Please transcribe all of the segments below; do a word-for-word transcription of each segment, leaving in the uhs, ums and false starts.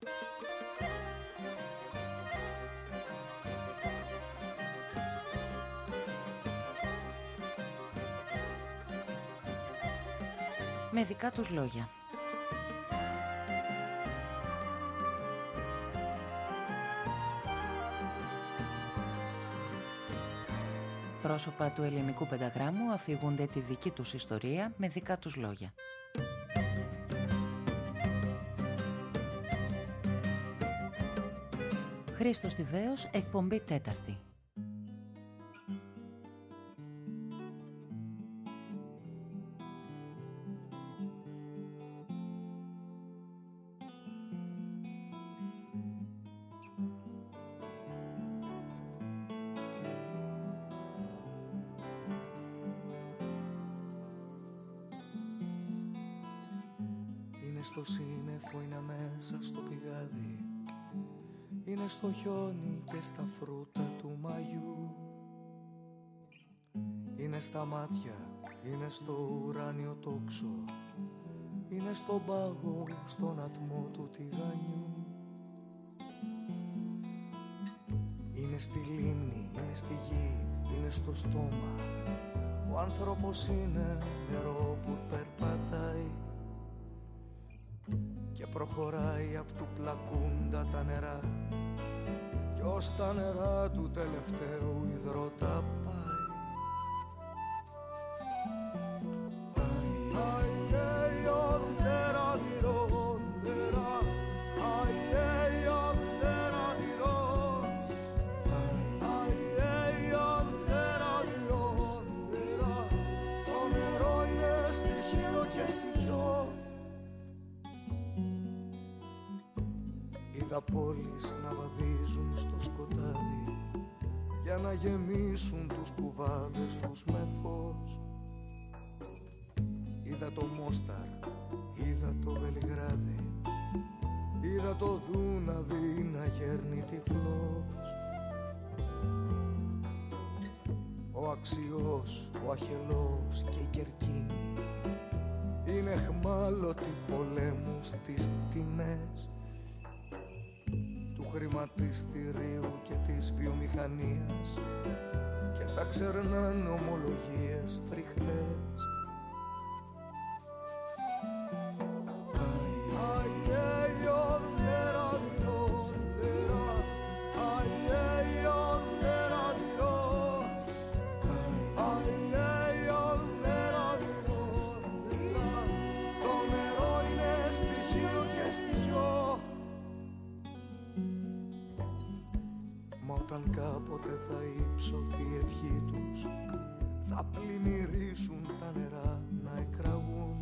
Με δικά τους λόγια. Πρόσωπα του ελληνικού πενταγράμμου αφηγούνται τη δική τους ιστορία με δικά τους λόγια. Χρήστος Τιβαίος, εκπομπή τέταρτη. Στο σύννεφο, είναι μέσα στο πηγάδι, είναι στο χιόνι και στα φρούτα του Μαγιού. Είναι στα μάτια, είναι στο ουράνιο τόξο, είναι στον πάγο, στον ατμό του τηγανιού. Είναι στη λίμνη, είναι στη γη, είναι στο στόμα. Ο άνθρωπος είναι νερό που περπατάει και προχωράει απ' του πλακούντα τα νερά, κι ως τα νερά του τελευταίου υδρότα πάει. Είδα πόλεις να βαδίζουν στο σκοτάδι για να γεμίσουν τους κουβάδες τους με φως. Είδα το Μόσταρ, είδα το Βελιγράδι, είδα το Δούναβι να γέρνει τυφλός. Ο Αξιός, ο Αχελός και η Κερκίνη είναι εχμάλωτοι πολέμου στις τιμές του χρηματιστηρίου και της βιομηχανίας, και θα ξερνάνε ομολογίες φρικτές. Όταν κάποτε θα ύψωθει η ευχή τους, θα πλημμυρίσουν τα νερά να εκραγούν.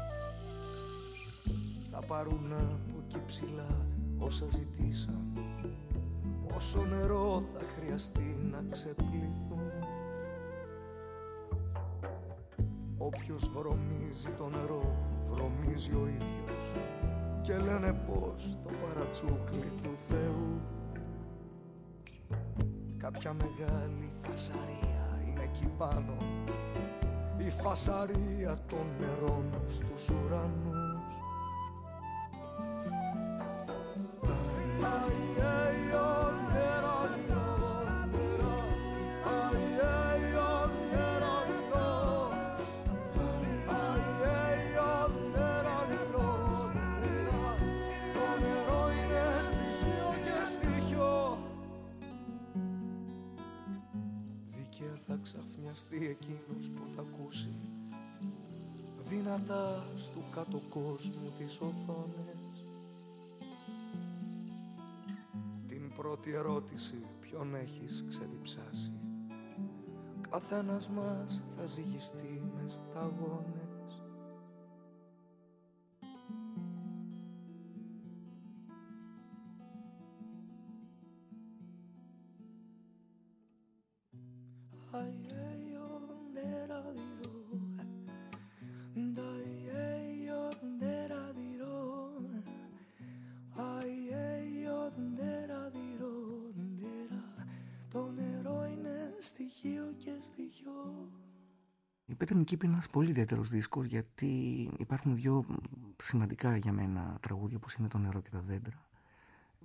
Θα πάρουν από εκεί ψηλά όσα ζητήσαν, όσο νερό θα χρειαστεί να ξεπληθούν. Όποιος βρωμίζει το νερό, βρωμίζει ο ίδιος, και λένε πως το παρατσούκλι του Θεού. Κάποια μεγάλη φασαρία είναι εκεί πάνω, η φασαρία των νερών στους ουρανούς. Ξαφνιαστεί εκείνος που θα ακούσει δυνατά στου κάτω κόσμου τις οθόνες την πρώτη ερώτηση: ποιον έχεις ξεδιψάσει? Καθένας μας θα ζυγιστεί με σταγόνες. Η Πέτρα Νικήπη είναι ένας πολύ ιδιαίτερος δίσκος, γιατί υπάρχουν δύο σημαντικά για μένα τραγούδια, όπως είναι το νερό και τα δέντρα,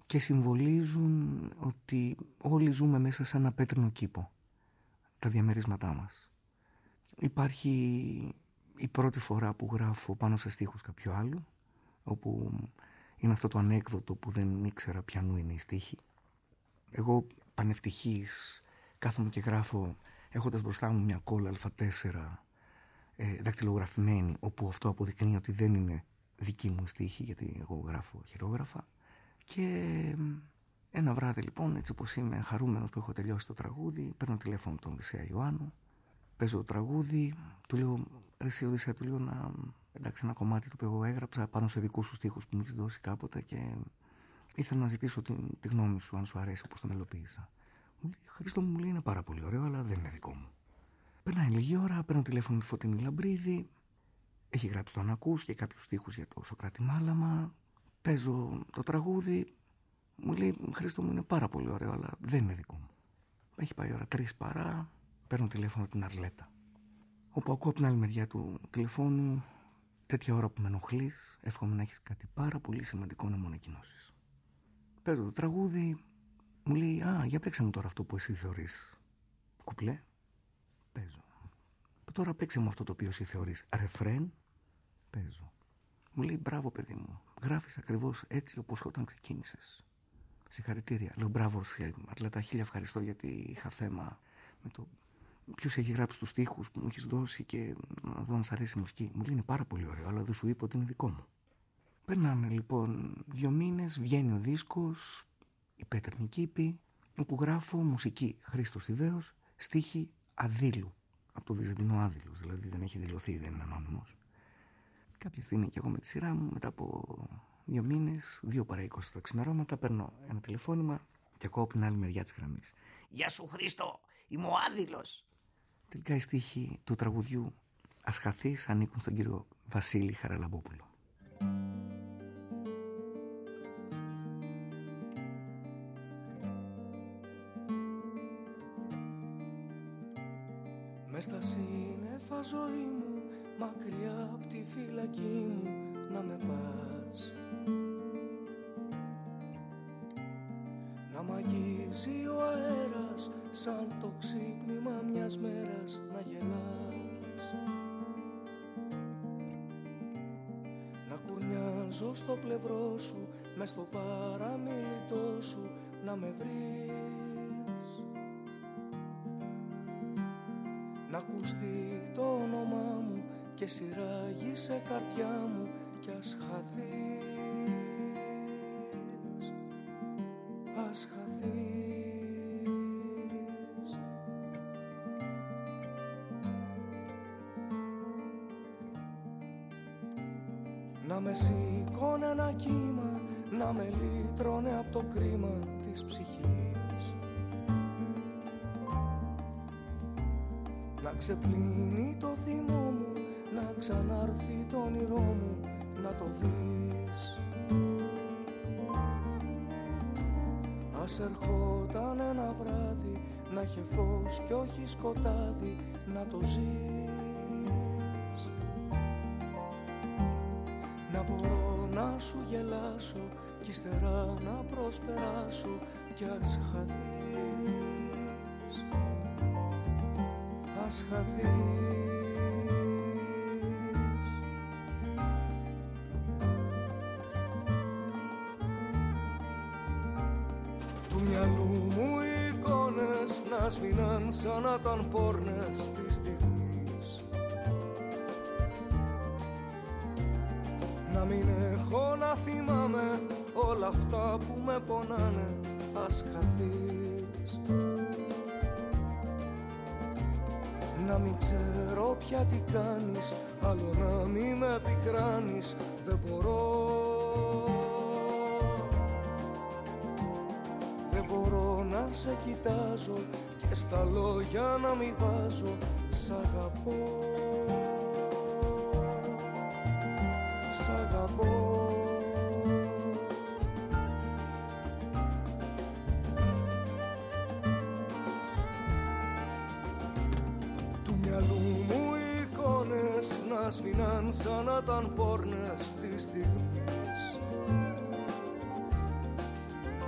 και συμβολίζουν ότι όλοι ζούμε μέσα σε ένα πέτρινο κήπο, τα διαμερίσματά μας. Υπάρχει η πρώτη φορά που γράφω πάνω σε στίχους κάποιου άλλου, όπου είναι αυτό το ανέκδοτο που δεν ήξερα ποιανού είναι η στίχη. Εγώ πανευτυχής κάθομαι και γράφω έχοντας μπροστά μου μια κόλλα α τέσσερα ε, δακτυλογραφημένη, όπου αυτό αποδεικνύει ότι δεν είναι δική μου στίχη, γιατί εγώ γράφω χειρόγραφα. Και ένα βράδυ λοιπόν, έτσι όπως είμαι χαρούμενος που έχω τελειώσει το τραγούδι, παίρνω τηλέφωνο τον Οδυσσέα Ιωάννου, παίζω το τραγούδι, του λέω ρε εσύ Οδυσσέα, του λέω να... εντάξει, ένα κομμάτι το οποίο εγώ έγραψα πάνω σε δικούς σου στίχους που μου έχεις δώσει κάποτε και ήθελα να ζητήσω τη, τη γνώμη σου, αν σου αρέσει όπως το μελοποίησα. Μου λέει, Χρήστο μου, λέει, είναι πάρα πολύ ωραίο, αλλά δεν είναι δικό μου. Περνάει λίγη ώρα, παίρνω τηλέφωνο τη Φωτεινή Λαμπρίδη, έχει γράψει το Ανακούς και κάποιους στίχους για το Σοκράτη Μάλαμα, παίζω το τραγούδι, μου λέει, Χρήστο μου, είναι πάρα πολύ ωραίο, αλλά δεν είναι δικό μου. Έχει πάει η ώρα τρεις παρά, παίρνω τηλέφωνο την Αρλέτα, όπου ακούω από την άλλη μεριά του τηλεφώνου, τέτοια ώρα που με ενοχλείς, εύχομαι να έχεις κάτι πάρα πολύ σημαντικό να μου ανακοινώσεις. Παίζω το τραγούδι, μου λέει, α, για παίξε μου τώρα αυτό που εσύ θεωρείς κουπλέ. Παίζω. Τώρα παίξε μου αυτό το οποίο εσύ θεωρείς ρεφρέν. Παίζω. Μου λέει, μπράβο παιδί μου, γράφεις ακριβώς έτσι όπως όταν ξεκίνησες. Συγχαρητήρια. Λέω, μπράβο, Αρλέτα, χίλια ευχαριστώ, γιατί είχα θέμα με το ποιος έχει γράψει τους στίχους που μου έχεις δώσει και να δω αν σ' αρέσει η μουσική. Μου λέει, είναι πάρα πολύ ωραίο, αλλά δεν σου είπα ότι είναι δικό μου. Περνάνε λοιπόν δύο μήνες, βγαίνει ο δίσκος, η Πέτρινη Κήπη, όπου γράφω μουσική Χρήστος Θηβαίος, στίχη Αδήλου, από το Βυζαντινό Άδηλος, δηλαδή δεν έχει δηλωθεί, δεν είναι ανώνυμος. Κάποια στιγμή και εγώ με τη σειρά μου, μετά από δύο μήνες, δύο παρά είκοσι τα ξημερώματα, παίρνω ένα τηλεφώνημα και ακούω από την άλλη μεριά της γραμμής. Γεια σου Χρήστο, είμαι ο Άδηλος. Τελικά οι στίχοι του τραγουδιού Ασχαθείς ανήκουν στον κύριο Βασίλη Χαραλαμπόπουλο. Μες στα σύννεφα ζωή μου, μακριά απ' τη φυλακή μου, να με πας. Να μ' αγγίζει ο αέρας, σαν το ξύπνημα μιας μέρας να γελάς. Να κουρνιάζω στο πλευρό σου, μες στο παραμιλητό σου, να με βρεις. Να ακουστεί το όνομά μου και σειράγει σε καρδιά μου κι ας χαθείς, ας χαθείς. Να με σηκώνε ένα κύμα, να με λύτρωνε απ' το κρίμα της ψυχής. Να ξεπλύνει το θυμό μου, να ξανάρθει το όνειρό μου, να το δεις. Ας ερχόταν ένα βράδυ, να είχε φως κι όχι σκοτάδι, να το ζεις. Να μπορώ να σου γελάσω κι ύστερα να προσπεράσω κι ας χαθείς, ας χαθείς. Του μυαλού μου οι εικόνες να σβήναν σαν να ήταν πόρνες της στιγμής. Να μην έχω να θυμάμαι όλα αυτά που με πονάνε, ας χαθείς. Να μην ξέρω πια τι κάνεις, άλλο να μην με πικράνεις, δεν μπορώ. Δεν μπορώ να σε κοιτάζω και στα λόγια να μην βάζω, σ' αγαπώ, σ' αγαπώ. Να σβήναν σαν να ήταν πόρνες της στιγμής.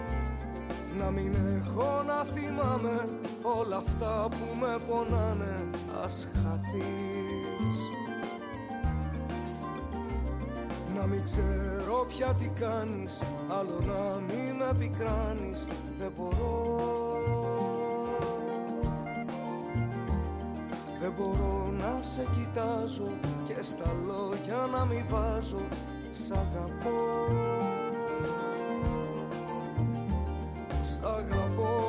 Να μην έχω να θυμάμαι όλα αυτά που με πονάνε. Ας χαθείς. Να μην ξέρω πια τι κάνεις, άλλο να μην με πικράνεις. Δεν μπορώ, δεν μπορώ να σε κοιτάζω και στα λόγια να μην βάζω σ' αγαπώ, σ' αγαπώ.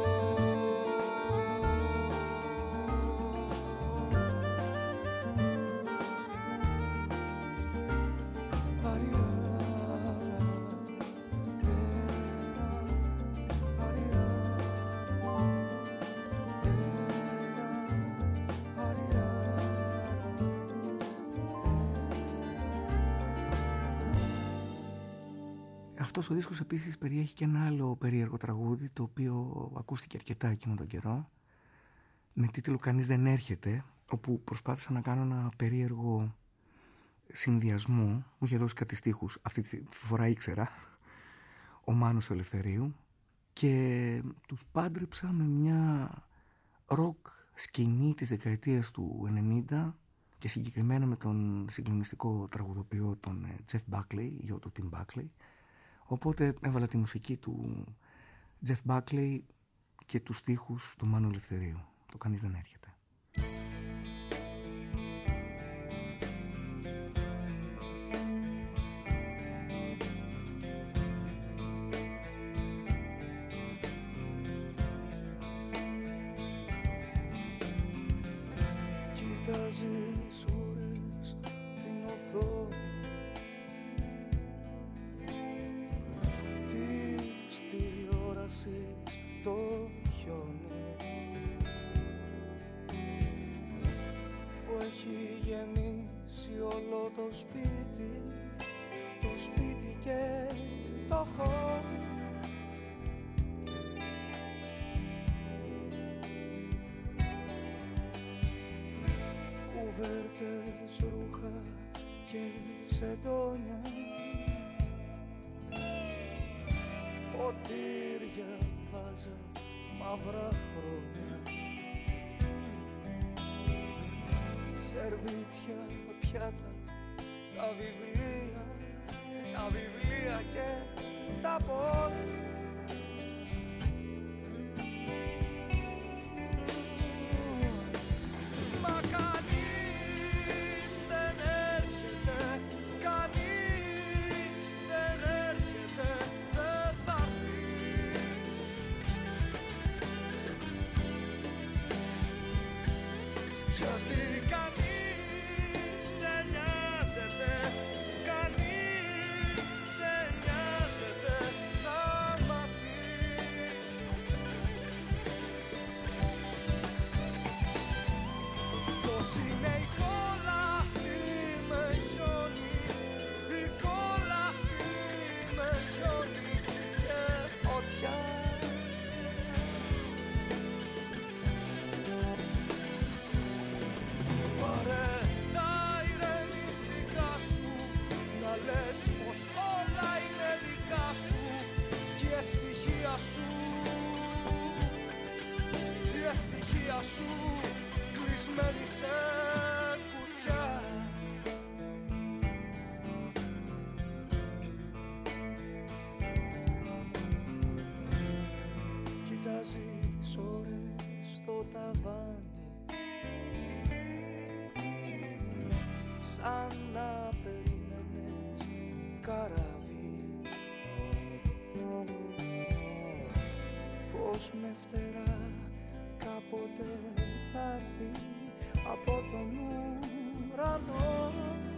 Αυτός ο δίσκος επίσης περιέχει και ένα άλλο περίεργο τραγούδι, το οποίο ακούστηκε αρκετά εκείνο τον καιρό, με τίτλο «Κανείς δεν έρχεται», όπου προσπάθησα να κάνω ένα περίεργο συνδυασμό. Μου είχε δώσει κάτι στίχους, αυτή τη φορά ήξερα, ο Μάνος Ελευθερίου, και τους πάντρεψα με μια ροκ σκηνή της δεκαετίας του ενενήντα και συγκεκριμένα με τον συγκλονιστικό τραγουδοποιό τον Jeff Buckley, γιο του Tim Buckley. Οπότε έβαλα τη μουσική του Jeff Buckley και τους στίχους του Μάνου Ελευθερίου. Το «Κανείς δεν έρχεται». Κοιτάζεις ώρες την οθόνη της τηλεόρασης, το χιόνι που έχει γεμίσει όλο το σπίτι, το σπίτι και το χώρο. Κουβέρτες, ρούχα και σεντόνια, ποτήρια, βάζα, μαύρα χρόνια, σερβίτσια, πιάτα, τα βιβλία, τα βιβλία και τα πόδια. Μα κανείς δεν έρχεται, κανείς δεν έρχεται, δεν θα έρθει. Γιατί κανείς δεν νοιάζεται, κανείς δεν νοιάζεται να μάθει. Πώς είναι η κόλαση με χιόνι, η κόλαση με χιόνι και φωτιά. Πάρε τα ηρεμιστικά σου, να λες πως όλα είναι δικά σου και η ευτυχία σου, η ευτυχία σου κλεισμένη σε κουτιά. Κοιτάζεις ώρες στο ταβάνι, σαν να περίμενες καράβι. Πως με φτερά κάποτε θα έρθει από τον ουρανό.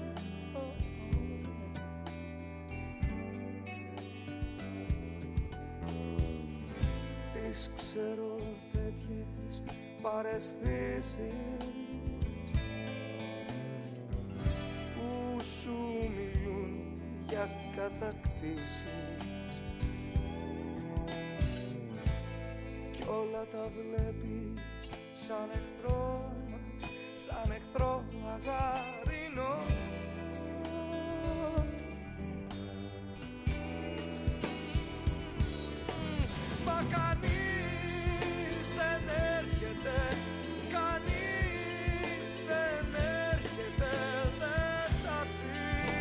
Τις ξέρω τέτοιες παραισθήσεις που σου μιλούν για κατακτήσεις κι όλα τα βλέπεις σαν εχθρό, σαν εχθρό αγαρινό. Μα κανείς δεν έρχεται, κανείς δεν έρχεται, δεν θα έρθει.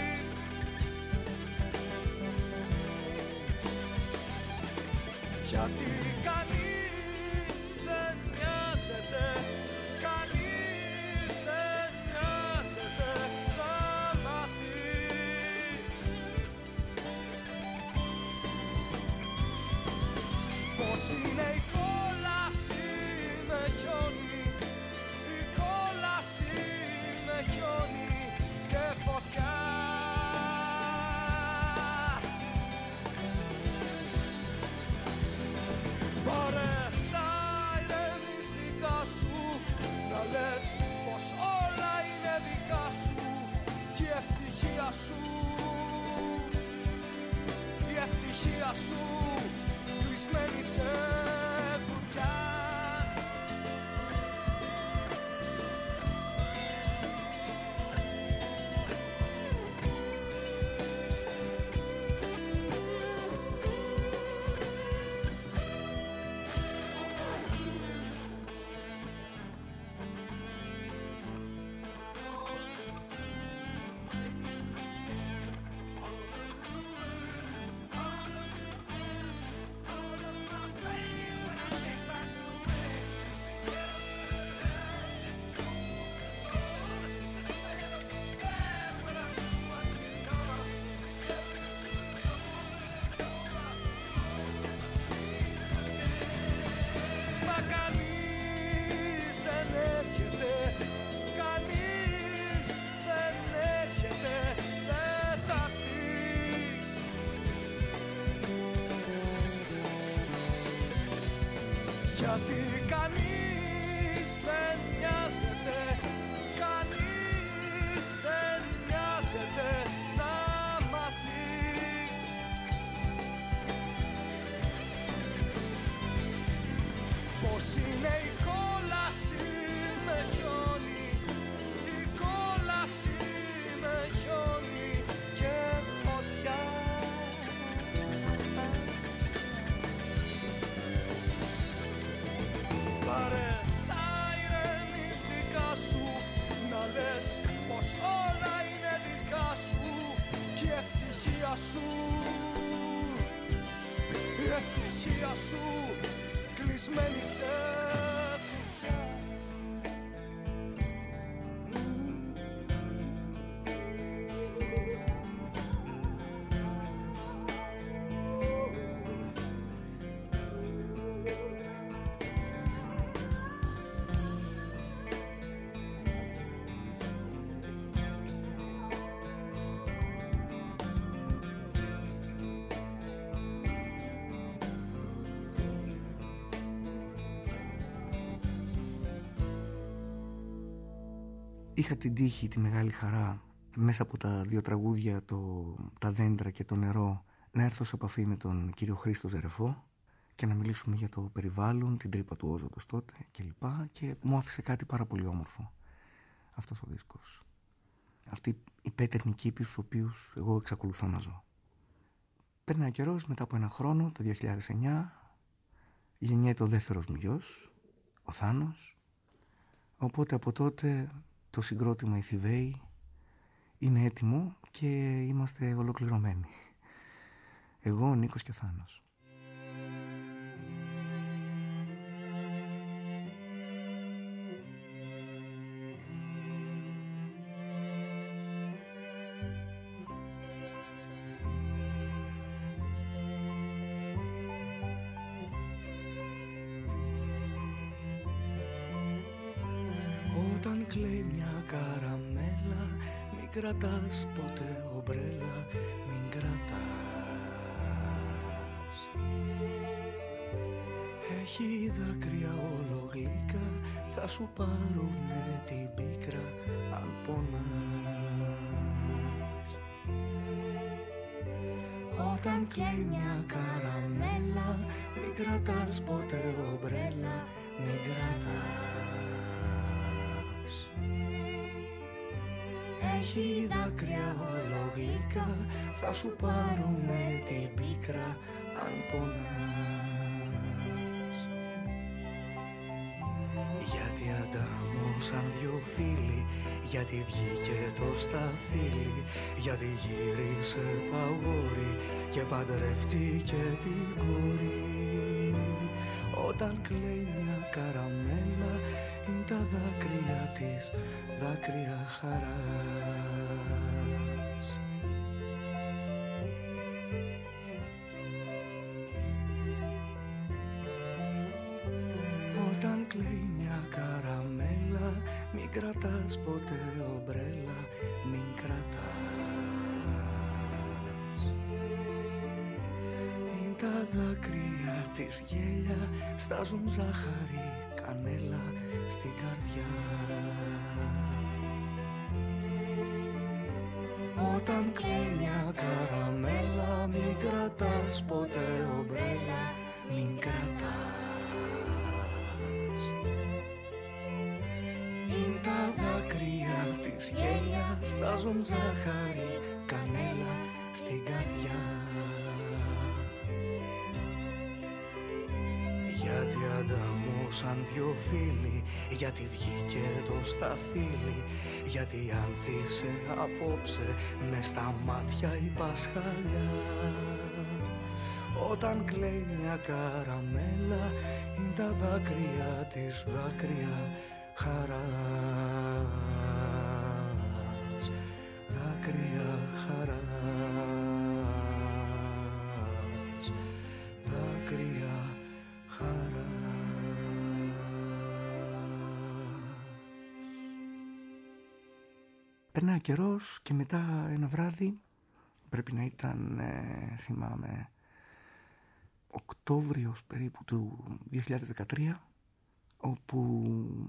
Γιατί κανείς δεν νοιάζεται, κανείς δεν νοιάζεται να μάθει. Πώς είναι η κόλαση με χιόνι, η κόλαση με χιόνι και φωτιά. Πάρε τα ηρεμιστικά σου, να λες πως όλα είναι δικά σου και η ευτυχία σου, η ευτυχία σου κλεισμένη σε κουτιά. Γιατί κανείς δεν νοιάζεται, κανείς δεν νοιάζεται να μάθει. Πώς είναι η κόλαση με χιόνι, η κόλαση με χιόνι και φωτιά. Πάρε τα ηρεμιστικά σου, να λες πως όλα είναι δικά σου και η ευτυχία σου, η ευτυχία σου κλεισμένη σε κουτιά. Είχα την τύχη, τη μεγάλη χαρά, μέσα από τα δύο τραγούδια, το, τα δέντρα και το νερό, να έρθω σε επαφή με τον κύριο Χρήστο Ζερεφό και να μιλήσουμε για το περιβάλλον, την τρύπα του όζοντος τότε κλπ. Και μου άφησε κάτι πάρα πολύ όμορφο αυτός ο δίσκος. Αυτή η πέτρινη κήπη στους οποίους εγώ εξακολουθώ να ζω. Παίρνει καιρός, μετά από ένα χρόνο, το δύο χιλιάδες εννιά, γεννιέται ο δεύτερος μου γιος, ο Θάνος. Οπότε από τότε το συγκρότημα «Οι Θηβαίοι» είναι έτοιμο και είμαστε ολοκληρωμένοι. Εγώ, ο Νίκος και ο Θάνος. Όταν κλαίει μια καραμέλα, μην κρατάς ποτέ ομπρέλα, μην κρατάς. Έχει δάκρυα όλο γλυκά, θα σου πάρουνε την πίκρα αν πονάς. Όταν κλαίει μια καραμέλα, μην κρατάς ποτέ ομπρέλα, μην κρατάς. Έχει δάκρυα όλο γλυκά, θα σου πάρουνε την πίκρα αν πονάς. ανταμώσαν δυο φίλοι, γιατί βγήκε το σταφύλι, γιατί γύρισε το αγόρι και παντρευτήκε την κόρη. Όταν κλαίει μια καραμέλα, είναι τα δάκρυα της, δάκρυα χαράς. Όταν κλαίει μια καραμέλα, μην κρατάς ποτέ ομπρέλα, μην κρατάς. Είναι τα δάκρυα της γέλια, στάζουν ζάχαρη, κανέλα στην καρδιά. Όταν κλαίει μια καραμέλα, μην κρατάς ποτέ ομπρέλα, μην κρατάς. Είναι τα δάκρυα της γέλια, στάζουν ζάχαρη, κανέλα στην καρδιά. Γιατί ανταμώσαν δυο φίλοι, γιατί βγήκε το σταφύλι, γιατί άνθησε απόψε μες στα μάτια η πασχαλιά. Όταν κλαίει μια καραμέλα, είναι τα δάκρυα της, δάκρυα χαράς, δάκρυα χαράς, δάκρυα χαράς. Περνάει ο καιρός και μετά ένα βράδυ, πρέπει να ήταν, ε, θυμάμαι, Οκτώβριος περίπου του δύο χιλιάδες δεκατρία, όπου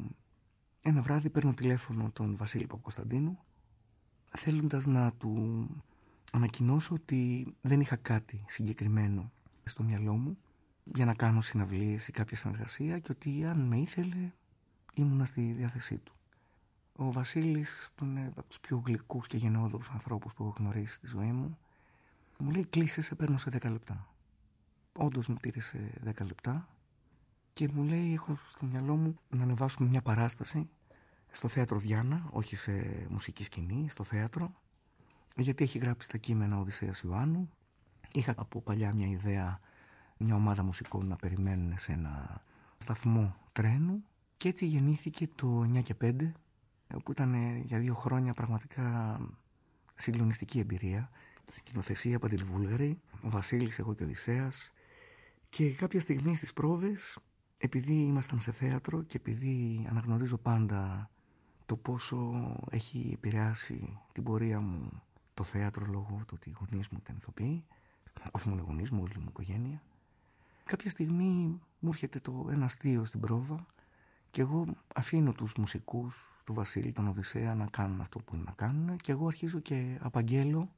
ένα βράδυ παίρνω τηλέφωνο τον Βασίλη Παπακοσταντίνου, θέλοντας να του ανακοινώσω ότι δεν είχα κάτι συγκεκριμένο στο μυαλό μου για να κάνω συναυλίες ή κάποια συνεργασία, και ότι αν με ήθελε ήμουνα στη διάθεσή του. Ο Βασίλης, που είναι από τους πιο γλυκούς και γενναιόδωρους ανθρώπους που έχω γνωρίσει στη ζωή μου, μου λέει: κλείσε, σε παίρνω σε δέκα λεπτά. Όντως μου πήρε σε δέκα λεπτά και μου λέει: έχω στο μυαλό μου να ανεβάσουμε μια παράσταση στο θέατρο Διάνα, όχι σε μουσική σκηνή, στο θέατρο, γιατί έχει γράψει τα κείμενα ο Οδυσσέας Ιωάννου. Είχα από παλιά μια ιδέα, μια ομάδα μουσικών να περιμένουν σε ένα σταθμό τρένου, και έτσι γεννήθηκε το εννιά και πέντε, όπου ήταν για δύο χρόνια πραγματικά συγκλονιστική εμπειρία. Σκηνοθεσία Παντελή Βούλγαρη, ο Βασίλης, εγώ και ο Οδυσσέας. Και κάποια στιγμή στις πρόβες, επειδή ήμασταν σε θέατρο και επειδή αναγνωρίζω πάντα το πόσο έχει επηρεάσει την πορεία μου το θέατρο, λόγω του ότι οι γονείς μου ήταν ηθοποιοί, όχι μόνο οι γονείς μου, όλη μου οικογένεια, κάποια στιγμή μου έρχεται το ένα αστείο στην πρόβα και εγώ αφήνω τους μουσικούς του Βασίλη, τον Οδυσσέα, να κάνουν αυτό που είναι να κάνουν, και εγώ αρχίζω και απαγγέλω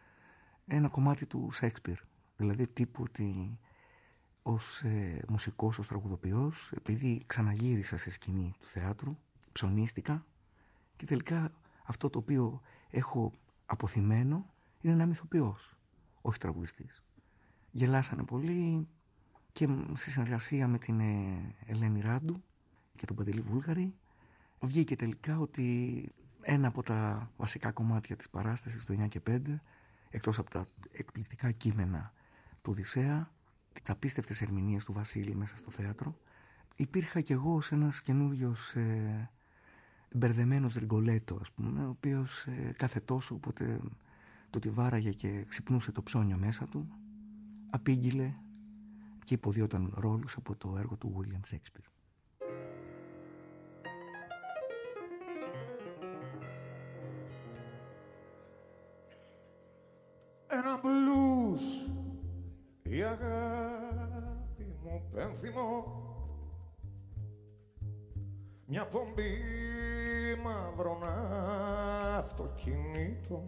ένα κομμάτι του Σέξπιρ. Δηλαδή τύπου ότι ως ε, μουσικός, ως τραγουδοποιός, επειδή ξαναγύρισα σε σκηνή του θεάτρου, ψωνίστηκα, και τελικά αυτό το οποίο έχω αποθυμένο είναι να είμαι ηθοποιός, όχι τραγουδιστής. Γελάσανε πολύ, και στη συνεργασία με την ε, Ελένη Ράντου και τον Παντελή Βούλγαρη βγήκε τελικά ότι ένα από τα βασικά κομμάτια της παράστασης το εννιά και πέντε, εκτός από τα εκπληκτικά κείμενα του Οδυσσέα, τις απίστευτες ερμηνείες του Βασίλη μέσα στο θέατρο, υπήρχα κι εγώ ως ένας καινούριος ε, μπερδεμένος Ριγκολέτο, ας πούμε, ο οποίος ε, κάθε τόσο, όποτε το τη βάραγε και ξυπνούσε το ψώνιο μέσα του, απήγγειλε και υποδιόταν ρόλους από το έργο του William Shakespeare. Ένα μπλούς, η αγάπη μου πένθυμο, μια πομπή μαύρων αυτοκινήτων.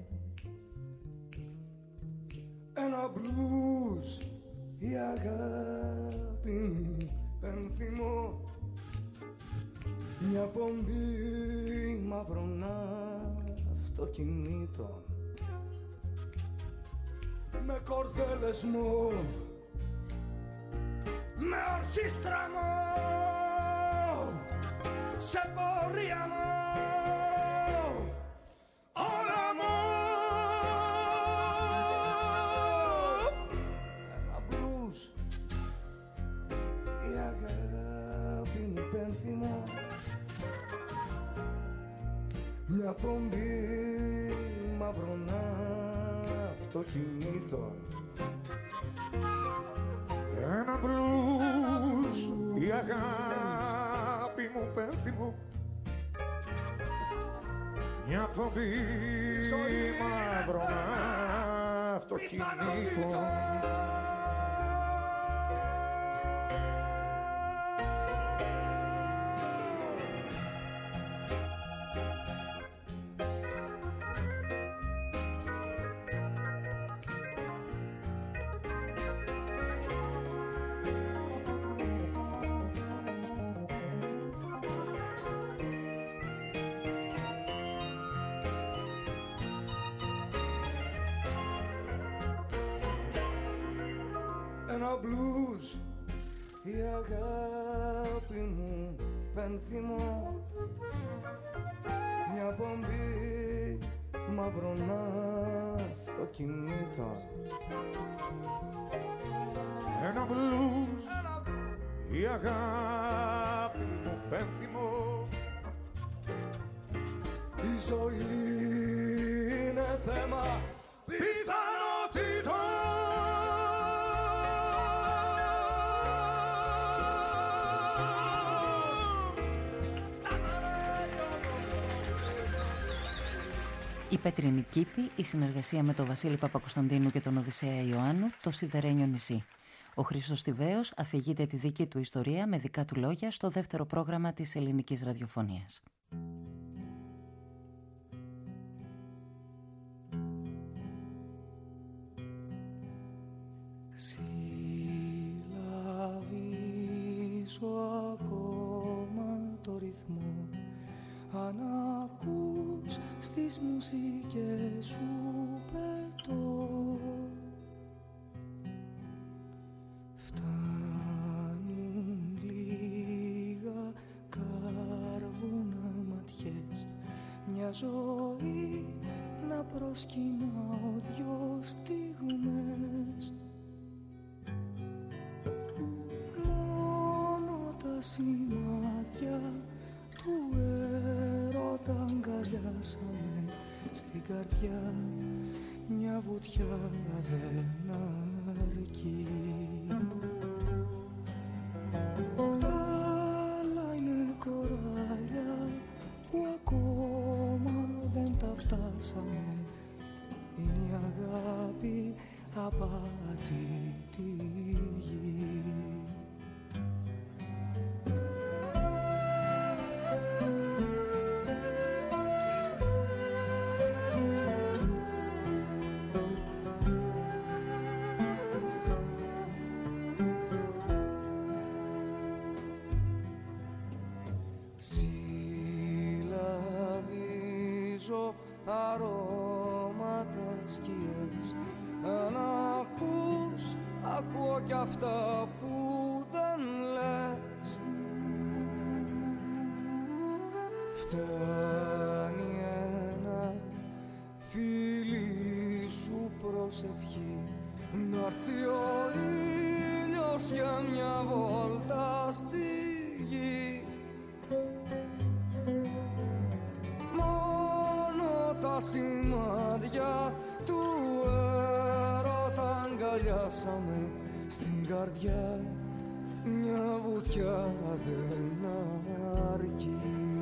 Ένα μπλούς, η αγάπη μου πένθυμο, μια πομπή μαύρων αυτοκινήτων. Με κορδέλες μου, με ορχήστρα μου, σε πορεία μου όλα μου. Ένα μπλουζ, η αγάπη μου πένθυμο, μια πομπή μαύρων αυτοκινήτων. Ένα μπλουζ, η αγάπη μου πένθυμο, μια πομπή μαύρων αυτοκινήτων. Ένα μπλουζ, η αγάπη μου πένθυμο, μια πομπή μαύρων αυτοκινήτων. Ένα μπλουζ, η αγάπη μου πένθυμο, η ζωή είναι θέμα πιθανότητων. Η Πέτρινη Κήπη, η συνεργασία με τον Βασίλη Παπακοσταντίνου και τον Οδυσσέα Ιωάννου, το Σιδερένιο νησί. Ο Χρήστος Τιβαίος αφηγείται τη δική του ιστορία με δικά του λόγια στο δεύτερο πρόγραμμα της ελληνικής ραδιοφωνίας. Συλλαβίζω ακόμα το ρυθμό, αν ακούς στις μουσικές σου πετώ. Φτάνουν λίγα κάρβουνα ματιές, μια ζωή να προσκυνάω δυο στιγμές. Μόνο τα σημάδια του έρωτα αγκαλιάσαμε, στην καρδιά μια βουτιά δεν αρκεί. Τα άλλα είναι κοράλια που ακόμα δεν τα φτάσαμε, είναι η αγάπη απατητή γη. Συλλαβίζω αρώματα σκιές, αν ακούς, ακούω κι αυτά που δεν λες. Φτάνει ένα φίλι σου προσευχή, να'ρθεί ο ήλιος για μια βόλτα στη γη. Μόνο τα σημάδια του έρωτα αγκαλιάσαμε, στην καρδιά μια βουτιά δεν αρκεί.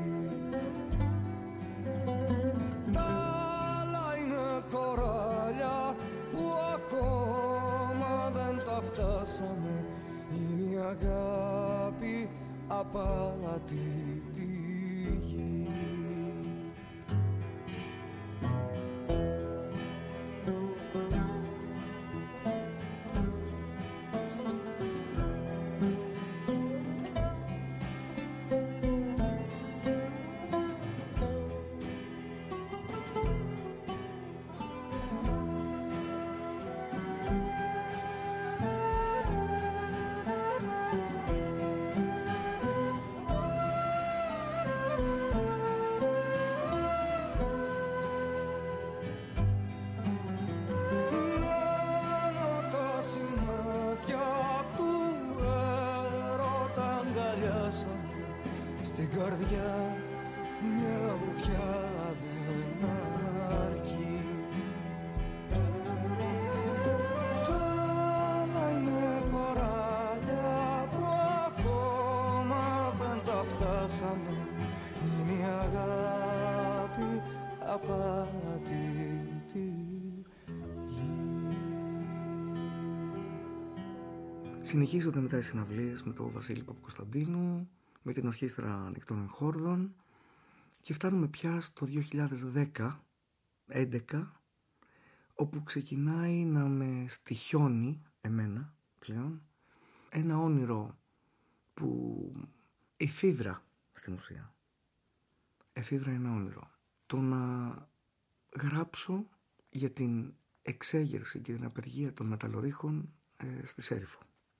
Τα άλλα είναι κοράλια που ακόμα δεν τα φτάσαμε, είναι η αγάπη απατητή γη. καρδιά μια βουτιά δεν αρκεί. Τα άλλα είναι κοράλια που ακόμα δεν τα φτάσαμε. Είναι η αγάπη απάτητη γη. Συνεχίζονται μετά οι συναυλίες με τον Βασίλη Παπακοσταντίνου, με την Ορχήστρα Ανοιχτών Εγχόρδων και φτάνουμε πια στο δύο χιλιάδες δέκα έντεκα, όπου ξεκινάει να με στοιχιώνει εμένα πλέον ένα όνειρο που εφήβρα στην ουσία. Εφήβρα ένα όνειρο. Το να γράψω για την εξέγερση και την απεργία των μεταλλορύχων ε, στη Σέριφο.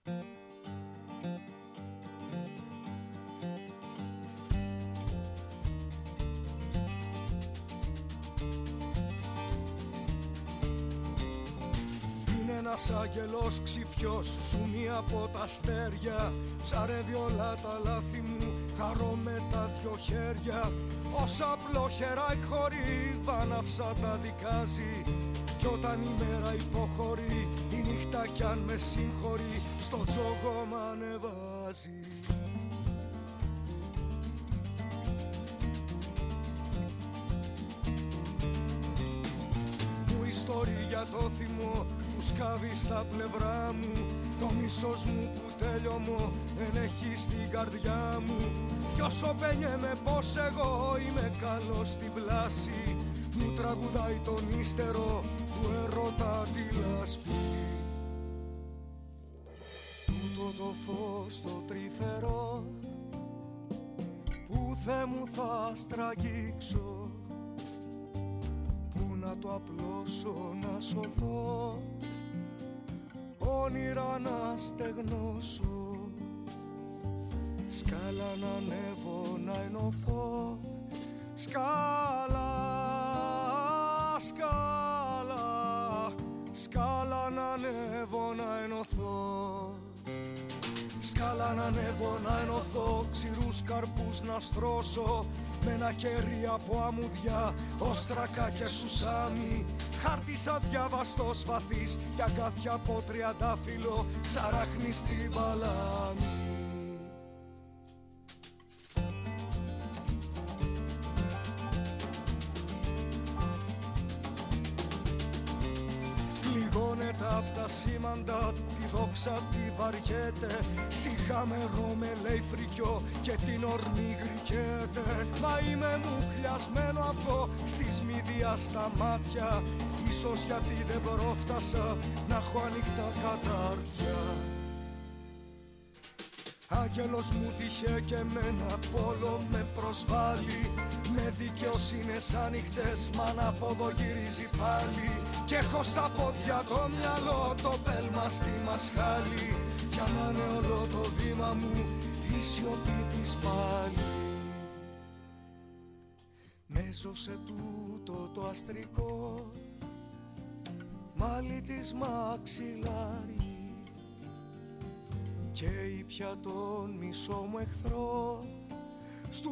Ένας άγγελος ξυφιός ζουμί από τα αστέρια. Ψαρεύει όλα τα λάθη μου, χαρώ με τα δυο χέρια. Όσα απλόχερα η χορύβα ναύσα τα δικάζει. Κι όταν η μέρα υποχωρεί, η νύχτα κι αν με συγχωρεί, στο τζόγο μ' ανεβάζει. Μου ιστορεί για το θυμό που σκάβει στα πλευρά μου. Το μίσος μου που τέλειωμο δεν έχει στην καρδιά μου. Κι όσο παινιέμαι πως εγώ είμαι καλός στην πλάση, μου τραγουδάει τον ύστερο του ερώτα τη λάσπη. Τούτο το φως το τρυφερό που Θεέ μου θα στραγγίξω, που να το απλώσω να σωθώ, όνειρα να στεγνώσω, σκάλα να ανέβω να ενωθώ, σκάλα, σκάλα, σκάλα να ανέβω να ενωθώ, σκάλα να ανέβω να ενωθώ, ξηρούς καρπούς να στρώσω, με ένα χέρι από αμμουδιά, όστρακα και σουσάμι, χάρτης αδιάβαστος βαθύς, κι αγκάθια από τριαντάφυλλο, ξαράχνει στην παλάμη. Πληγώνεται απ' τα σήμαντα, τη δόξα τη βαριέται. Σιγά με ρώμε λέει φρικιό και την ορμή γρικέται. Μα είμαι μουχλιασμένο αυτό στη σμίδια στα μάτια. Ίσως γιατί δεν πρόφτασα να έχω ανοιχτά κατάρτια. Άγγελος μου τύχε και μένα πόλο με προσβάλλει. Με δικαιοσύνες ανοιχτές μ' από εδώ γυρίζει πάλι. Κι έχω στα πόδια το μυαλό, το πέλμα στη μασχάλη. Για να είναι όλο το βήμα μου η σιωπή της πάλι. Μέζωσε τούτο το αστρικό μάλι της μαξιλάρι, και ήπια τον μισό μου εχθρό στου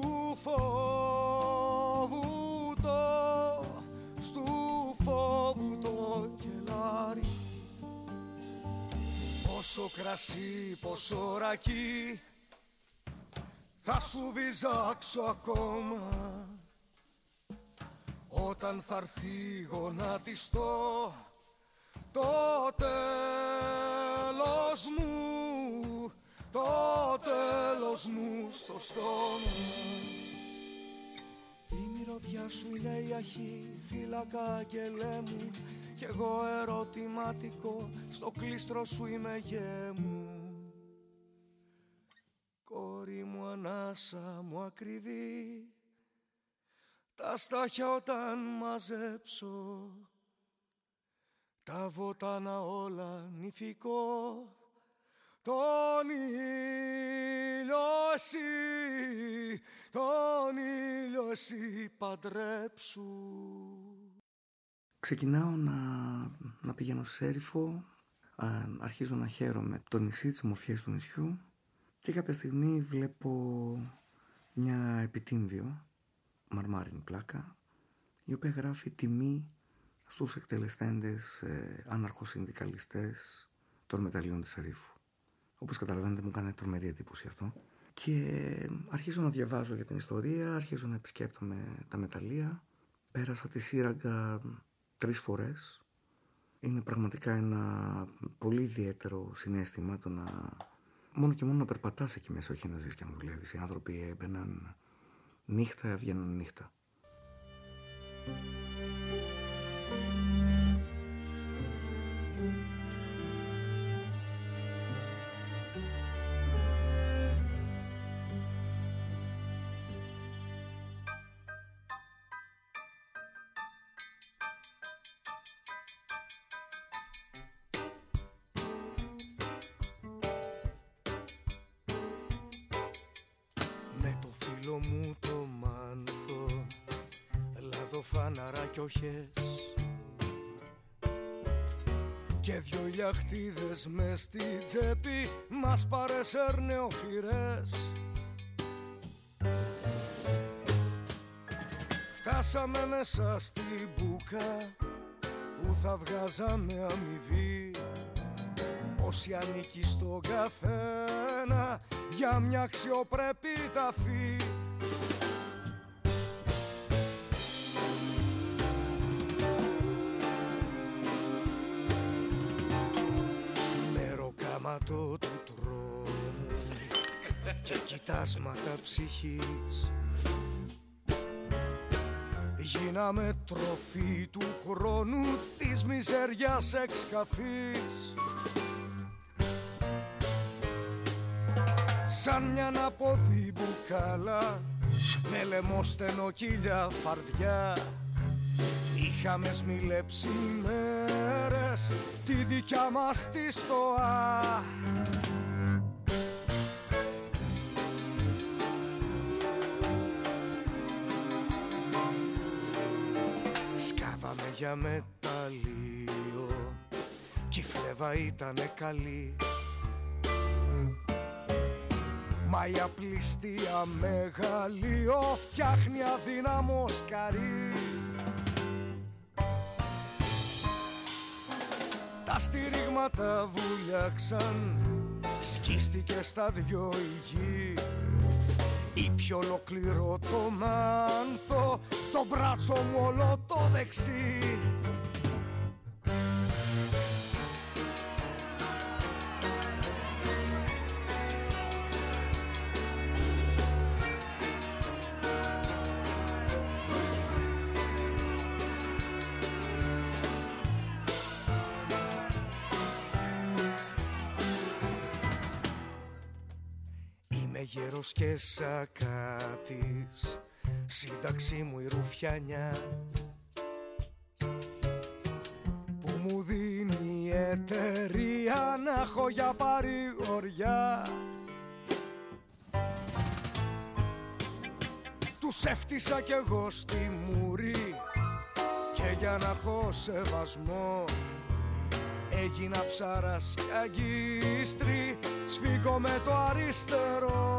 φόβου το, στου φόβου το κελάρι. Πόσο κρασί, πόσο ρακί θα σου βυζάξω ακόμα, όταν θα έρθει γονατιστό το τέλος μου, το τέλος μου στο στόμα. Η μυρωδιά σου είναι η αρχή, φύλακα αγγελέ μου, κι εγώ ερωτηματικό, στο κλίστρο σου είμαι γέ μου. Κόρη μου ανάσα μου ακριβή, τα στάχια όταν μαζέψω, τα βότανα όλα νηφικό, τον ήλιο εσύ, τον ήλιο εσύ παντρέψου. Ξεκινάω να, να πηγαίνω σε Σέριφο, α, αρχίζω να χαίρομαι το νησί, τις ομορφιές του νησιού, και κάποια στιγμή βλέπω μια επιτύμβιο, μαρμάρινη πλάκα, η οποία γράφει τιμή στους εκτελεστέντες ε, άναρχο-συνδικαλιστές των μεταλλίων της Ερήφου. Όπως καταλαβαίνετε, μου κάνει τρομερή εντύπωση αυτό. Και αρχίζω να διαβάζω για την ιστορία, αρχίζω να επισκέπτομαι τα μεταλλεία. Πέρασα τη Σύραγγα τρεις φορές. Είναι πραγματικά ένα πολύ ιδιαίτερο συναίσθημα το να... Μόνο και μόνο να περπατάς εκεί μέσα, όχι να ζεις και να δουλεύεις. Οι άνθρωποι έμπαιναν νύχτα, έβγαιναν νύχτα. Και δυο ηλιαχτίδες μες στη τσέπη μας παρέσαιρνε οφειρές. Φτάσαμε μέσα στην μπουκα που θα βγάζαμε αμοιβή, όσοι ανήκει στον καθένα για μια αξιοπρεπή ταφή. Μεροκάματο του τρόμου και κοιτάσματα ψυχής, γίναμε τροφή του χρόνου της μιζεριάς εξκαφής. Σαν μια αναποδή μπουκάλα με λαιμόστενο κύλια φαρδιά, είχαμε σμιλέψει μέρες τη δικιά μας τη στοά. Σκάβαμε για μεταλλείο κι η φλέβα ήτανε καλή, μα η απληστία μεγαλείο φτιάχνει αδύναμο σκαρί. Τα στηρίγματα βουλιάξαν, σκίστηκε στα δυο η γη. Ή πιο ολοκληρώ το μάνθο, το μπράτσο μου όλο το δεξί. Γέρος και σακάτης, σύνταξή μου η ρουφιανιά, που μου δίνει η εταιρεία να έχω για παρηγοριά. Τους έφτισα κι εγώ στη μουρή και για να έχω σεβασμό έγινα ψάρας και αγκίστρι, σφίγγω με το αριστερό.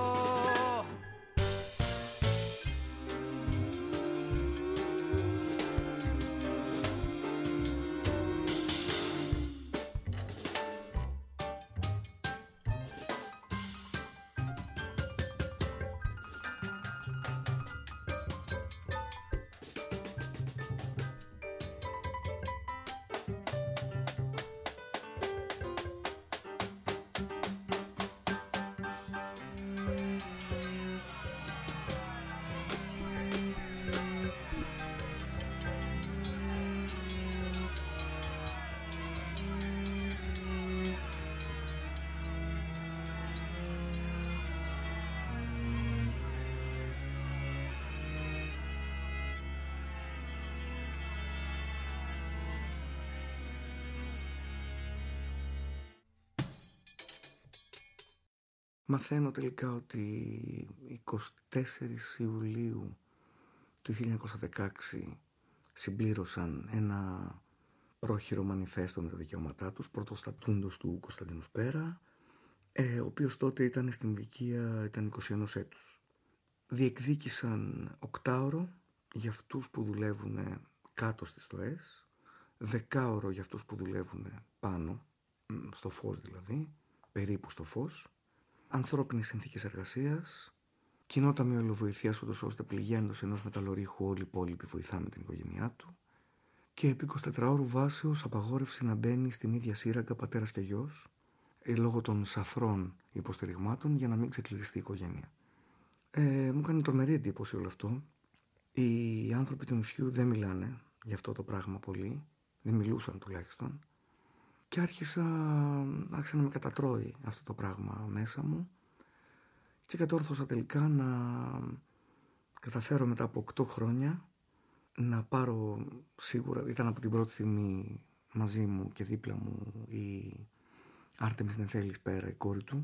Μαθαίνω τελικά ότι εικοστή τέταρτη Ιουλίου του χίλια εννιακόσια δεκαέξι συμπλήρωσαν ένα πρόχειρο μανιφέστο με τα δικαιώματά τους, πρωτοστατούντος του Κωνσταντίνου Σπέρα, ε, ο οποίος τότε ήταν στην ηλικία, ήταν είκοσι ένα έτους. διεκδίκησαν οκτάωρο για αυτούς που δουλεύουν κάτω στις στοές, δεκάωρο για αυτούς που δουλεύουν πάνω, στο φως δηλαδή, περίπου στο φως, ανθρώπινες συνθήκες εργασίας, κοινό ταμείο ελαιοβοηθείας ούτως ώστε πληγέντος ενός μεταλλορύχου όλη η υπόλοιπη βοηθάμε την οικογένειά του, και επί εικοσιτετράωρου βάσεως απαγόρευση να μπαίνει στην ίδια σύραγγα πατέρας και γιος, λόγω των σαθρών υποστηριγμάτων, για να μην ξεκληριστεί η οικογένεια. Ε, μου έκανε τρομερή εντύπωση όλο αυτό. Οι άνθρωποι του νησιού δεν μιλάνε για αυτό το πράγμα πολύ, δεν μιλούσαν τουλάχιστον, και άρχισα, άρχισα να με κατατρώει αυτό το πράγμα μέσα μου και κατόρθωσα τελικά να καταφέρω μετά από οκτώ χρόνια να πάρω, σίγουρα ήταν από την πρώτη στιγμή μαζί μου και δίπλα μου η Άρτεμις Νεφέλης πέρα, η κόρη του,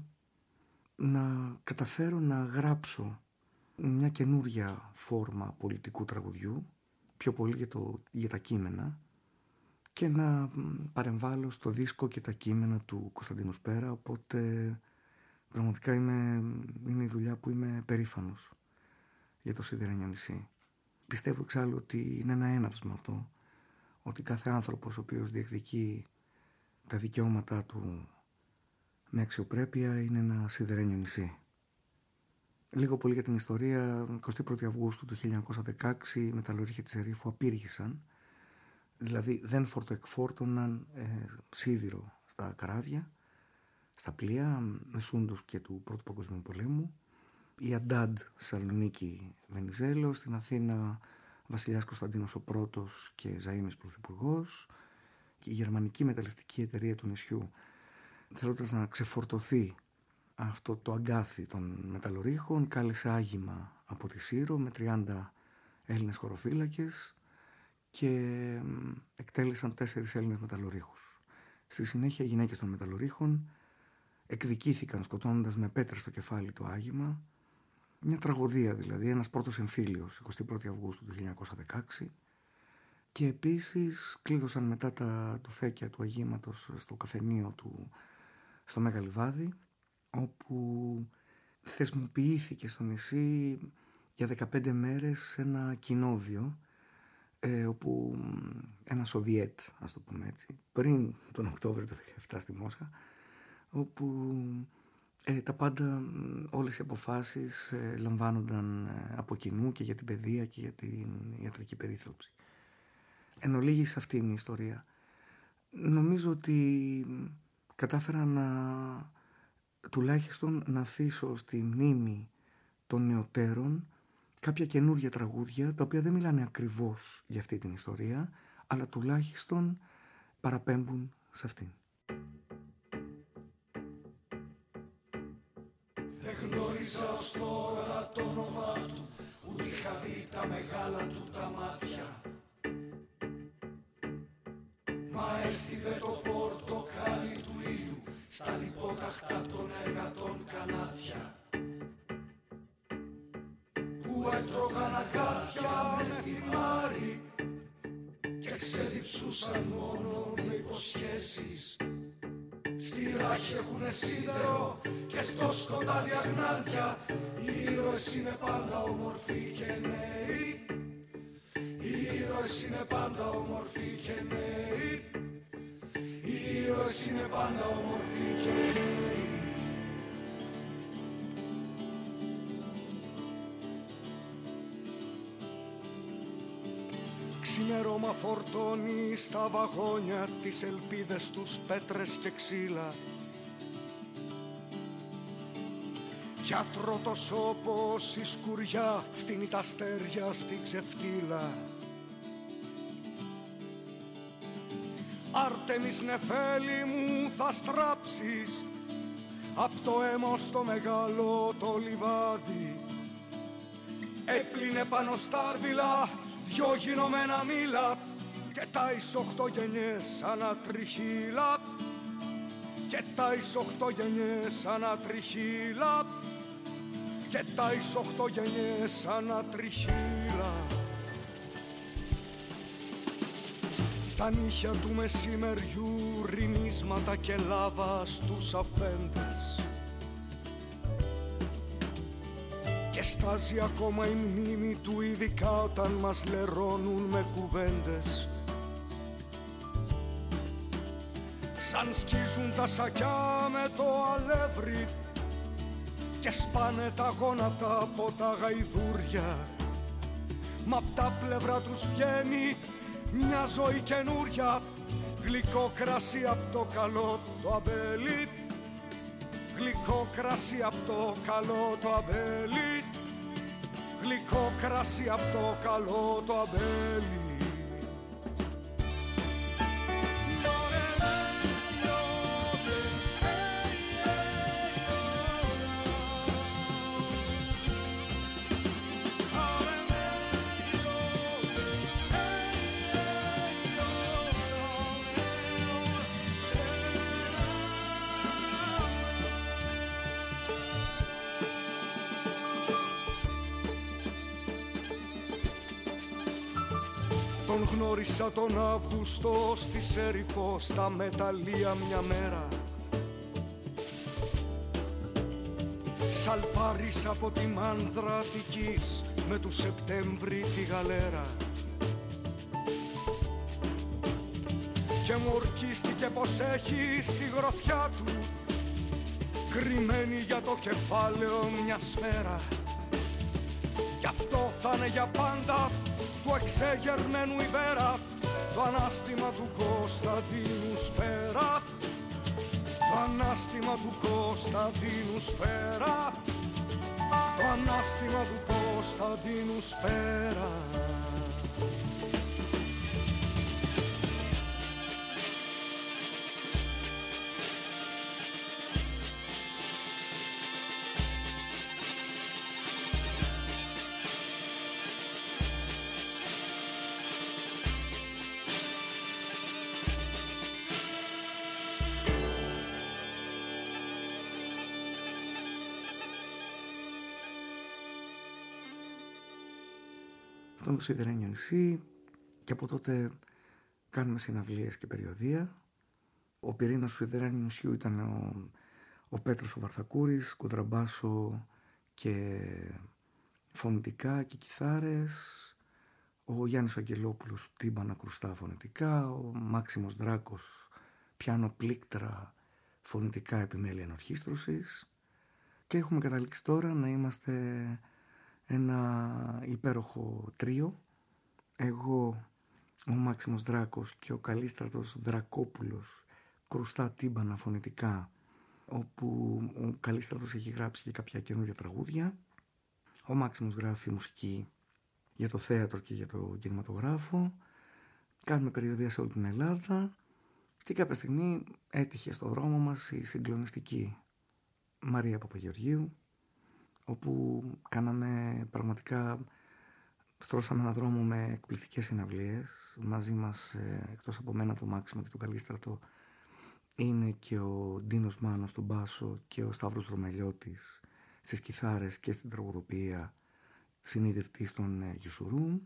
να καταφέρω να γράψω μια καινούρια φόρμα πολιτικού τραγουδιού, πιο πολύ για, το, για τα κείμενα, και να παρεμβάλλω στο δίσκο και τα κείμενα του Κωνσταντίνου Σπέρα, οπότε πραγματικά είμαι, είναι η δουλειά που είμαι περήφανος για το Σιδερένιο νησί. Πιστεύω εξάλλου ότι είναι ένα έναυσμα αυτό, ότι κάθε άνθρωπος ο οποίος διεκδικεί τα δικαιώματά του με αξιοπρέπεια είναι ένα σιδερένιο νησί. Λίγο πολύ για την ιστορία. εικοστή πρώτη Αυγούστου του χίλια εννιακόσια δεκαέξι οι μεταλλορύχοι της Ερήφου απήργησαν, δηλαδή δεν φορτοεκφόρτωναν ε, σίδηρο στα καράβια, στα πλοία μεσούντος και του Πρώτου Παγκοσμίου Πολέμου. Η Αντάντ Σαλονίκη Βενιζέλος, στην Αθήνα Βασιλιάς Κωνσταντίνος ο Πρώτος και Ζαΐμις Πρωθυπουργός, και η γερμανική μεταλλευτική εταιρεία του νησιού, θέλοντας να ξεφορτωθεί αυτό το αγκάθι των μεταλλορύχων, κάλεσε άγημα από τη Σύρο με τριάντα Έλληνες χωροφύλακες και εκτέλεσαν τέσσερις Έλληνες μεταλλορύχους. Στη συνέχεια οι γυναίκες των μεταλλορύχων εκδικήθηκαν σκοτώνοντας με πέτρες στο κεφάλι το άγημα. Μια τραγωδία δηλαδή, ένας πρώτος εμφύλιος, εικοστή πρώτη Αυγούστου του χίλια εννιακόσια δεκαέξι. Και επίσης κλείδωσαν μετά τα τουφέκια του αγήματος στο καφενείο του στο Μέγα Λιβάδι, όπου θεσμοποιήθηκε στο νησί για δεκαπέντε μέρες ένα κοινόβιο, ε, όπου ένα Σοβιέτ, ας το πούμε έτσι, πριν τον Οκτώβριο του δεκαεπτά στη Μόσχα, όπου ε, τα πάντα, όλες οι αποφάσεις ε, λαμβάνονταν ε, από κοινού και για την παιδεία και για την ιατρική περίθαλψη. Εν ολίγης αυτή είναι η ιστορία. Νομίζω ότι κατάφερα να τουλάχιστον να αφήσω στη μνήμη των νεωτέρων κάποια καινούργια τραγούδια, τα οποία δεν μιλάνε ακριβώς για αυτή την ιστορία, αλλά τουλάχιστον παραπέμπουν σε αυτήν. Δεν γνώριζα ως τώρα το όνομά του, ούτε είχα δει τα μεγάλα του τα μάτια. Μα έστειλε το πορτοκάλι του ήλιου στα λιπόταχτα των εργατών κανάτια, που έτρωγαν αγκάθια με θυμάρι και ξεδιψούσαν μόνο με υποσχέσεις. Στη ράχη έχουνε σίδερο και στο σκοτάδι αγνάδια. Οι ήρωες είναι πάντα όμορφοι και νέοι. Οι ήρωες είναι πάντα όμορφοι και νέοι. Οι ήρωες είναι πάντα όμορφοι και νέοι. Ξημερώμα φορτώνει στα βαγόνια τις ελπίδες τους πέτρες και ξύλα. Κι ατρώτος όπως η σκουριά φτύνει τα αστέρια στη ξεφτύλα. Άρτεμις Νεφέλη μου θα στράψεις απ' το αίμα στο μεγάλο το λιβάδι. Έπλυνε πάνω στα άρδιλα δυο γινωμένα μήλα και τα εις οχτώ γενιές ανατριχύλα. Και τα εις οχτώ γενιές ανατριχύλα. Και τα εις οχτώ γενιές ανατριχύλα. Τα νύχια του μεσημεριού ρινίσματα και λάβα στους αφέντες. και στάζει ακόμα η μνήμη του, ειδικά όταν μας λερώνουν με κουβέντες. Σαν σκίζουν τα σακιά με το αλεύρι και σπάνε τα γόνατα από τα γαϊδούρια, μα απ' τα πλευρά τους βγαίνει μια ζωή καινούρια. Γλυκό κρασί απ' το καλό το αμπέλι, γλυκό κρασί απ' το καλό το αμπέλι, γλυκό κρασί απ' το καλό το αμπέλι. Τον γνώρισα τον Αύγουστο στη Σέριφο στα μεταλλεία μια μέρα. Σαλπάρης από τη μάνδρα Αττικής με του Σεπτέμβρη τη γαλέρα. Και μου ορκίστηκε πως έχει στη γροθιά του κρυμμένη για το κεφάλαιο μια σφαίρα. Κι αυτό θα είναι για πάντα του εξεγερμένου Ιβέρα, το ανάστημα του Κωνσταντίνου Σπέρα, το ανάστημα του Κωνσταντίνου Σπέρα, το ανάστημα του Κωνσταντίνου Σπέρα. Το Σιδερένιο νησί, και από τότε κάνουμε συναυλίες και περιοδεία. Ο πυρήνας του Σιδερένιου νησιού ήταν ο, ο Πέτρος ο Βαρθακούρης, κοντραμπάσο και φωνητικά και κιθάρες, ο Γιάννης Αγγελόπουλος τύμπανα κρουστά φωνητικά, ο Μάξιμος Δράκος πιάνο πλήκτρα φωνητικά επιμέλεια ενορχήστρωσης, και έχουμε καταλήξει τώρα να είμαστε ένα υπέροχο τρίο. Εγώ, ο Μάξιμος Δράκος και ο Καλίστρατος Δρακόπουλος κρουστά τύμπανα φωνητικά, όπου ο Καλίστρατος έχει γράψει και κάποια καινούργια τραγούδια. Ο Μάξιμος γράφει μουσική για το θέατρο και για το κινηματογράφο. Κάνουμε περιοδεία σε όλη την Ελλάδα και κάποια στιγμή έτυχε στο δρόμο μας η συγκλονιστική Μαρία Παπαγεωργίου, όπου κάναμε πραγματικά, στρώσαμε έναν δρόμο με εκπληκτικές συναυλίες. Μαζί μας, εκτός από μένα, το Μάξιμο και το Καλίστρατο, είναι και ο Ντίνος Μάνος στον μπάσο και ο Σταύρος Ρωμελιώτης στις κιθάρες και στην τραγουδοποιία, συνειδητής των Γιουσουρούμ,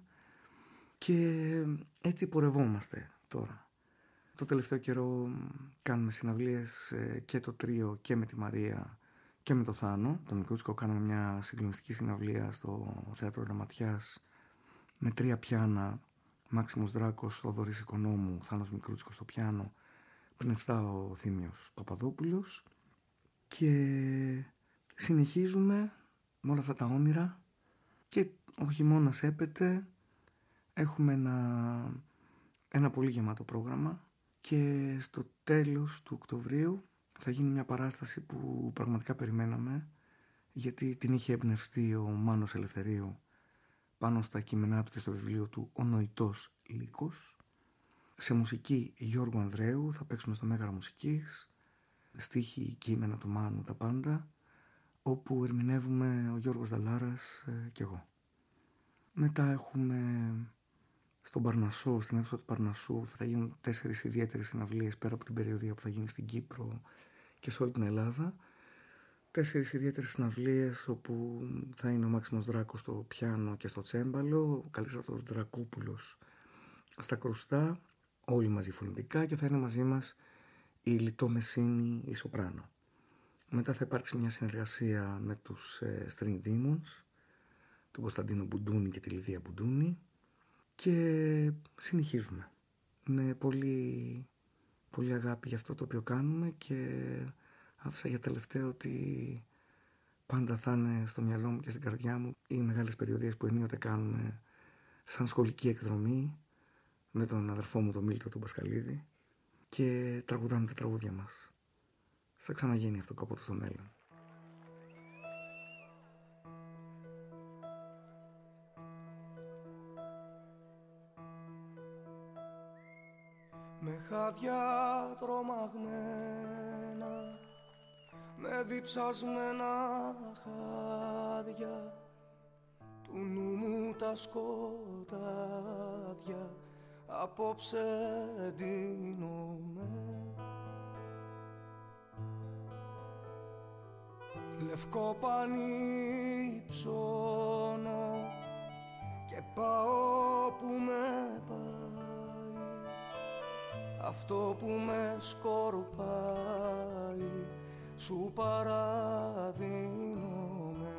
και έτσι πορευόμαστε τώρα. Το τελευταίο καιρό κάνουμε συναυλίες και το τρίο και με τη Μαρία και με το Θάνο, τον Μικρούτσικο. Κάναμε μια συγκλονιστική συναυλία στο Θέατρο Ραματιάς με τρία πιάνα, Μάξιμος Δράκος, Θοδωρής Οικονόμου, Θάνος Μικρούτσικος στο πιάνο, πνευστά ο Θήμιος Παπαδόπουλος, και συνεχίζουμε με όλα αυτά τα όνειρα και ο χειμώνας έπεται, έχουμε ένα, ένα πολύ γεμάτο πρόγραμμα και στο τέλος του Οκτωβρίου θα γίνει μια παράσταση που πραγματικά περιμέναμε, γιατί την είχε εμπνευστεί ο Μάνος Ελευθερίου πάνω στα κείμενά του και στο βιβλίο του «Ο Νοητός Λύκος». Σε μουσική Γιώργου Ανδρέου, θα παίξουμε στο Μέγαρο Μουσικής, στίχη, κείμενα του Μάνου, τα πάντα, όπου ερμηνεύουμε ο Γιώργος Δαλάρας και εγώ. Μετά έχουμε στον Παρνασσό, στην αίθουσα του Παρνασσού, θα γίνουν τέσσερις ιδιαίτερες συναυλίες πέρα από την περιοδία που θα γίνει στην Κύπρο και σε όλη την Ελλάδα. Τέσσερις ιδιαίτερες συναυλίες όπου θα είναι ο Μάξιμος Δράκος στο πιάνο και στο τσέμπαλο, ο Καλίστρατος Δρακόπουλος στα κρουστά, όλοι μαζί φωνητικά, και θα είναι μαζί μας η Λιτό Μεσίνη, η σοπράνο. Μετά θα υπάρξει μια συνεργασία με τους ε, String Demons τον Κωνσταντίνο Μπουντούνη και τη Λιδία Μπουντούνη, και συνεχίζουμε με πολύ, πολύ αγάπη για αυτό το οποίο κάνουμε, και άφησα για τελευταίο ότι πάντα θα είναι στο μυαλό μου και στην καρδιά μου οι μεγάλες περιοδίες που ενίοτε κάνουμε σαν σχολική εκδρομή με τον αδερφό μου τον Μίλτο τον Πασχαλίδη, και τραγουδάμε τα τραγούδια μας. Θα ξαναγίνει αυτό κάποτε στο μέλλον. Με χάδια τρομαγμένα, με διψασμένα χάδια, του νου μου τα σκοτάδια απόψε ντύνομαι. Λευκό πανί ψώνω και πάω που με πάει, αυτό που με σκορπάει σου παραδίνομαι.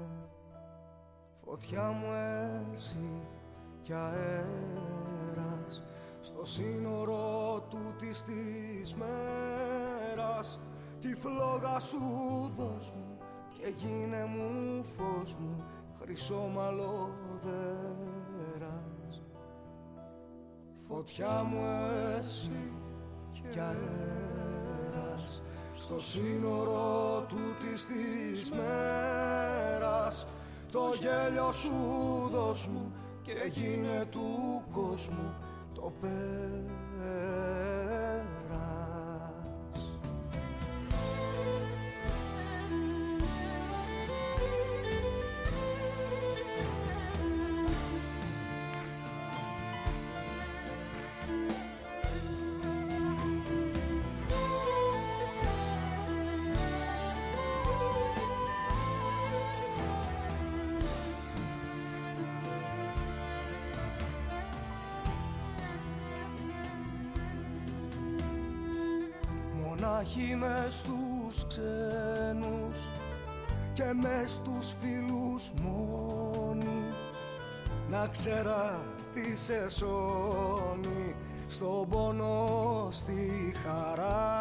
Φωτιά μου εσύ κι αέρας, στο σύνορο τούτης της μέρας, τη φλόγα σου δώσ' μου και γίνε μου φως μου, χρυσό μαλλοδέρας. Φωτιά μου εσύ κι αέρας, στο σύνορο τούτης της μέρας, το γέλιο σου δώσ' μου και γίνε του κόσμου το πέρας. Μονάχοι μες στους ξένους και μες στους φίλους μόνοι, να ξέρα τι σε σώνει, στον πόνο στη χαρά.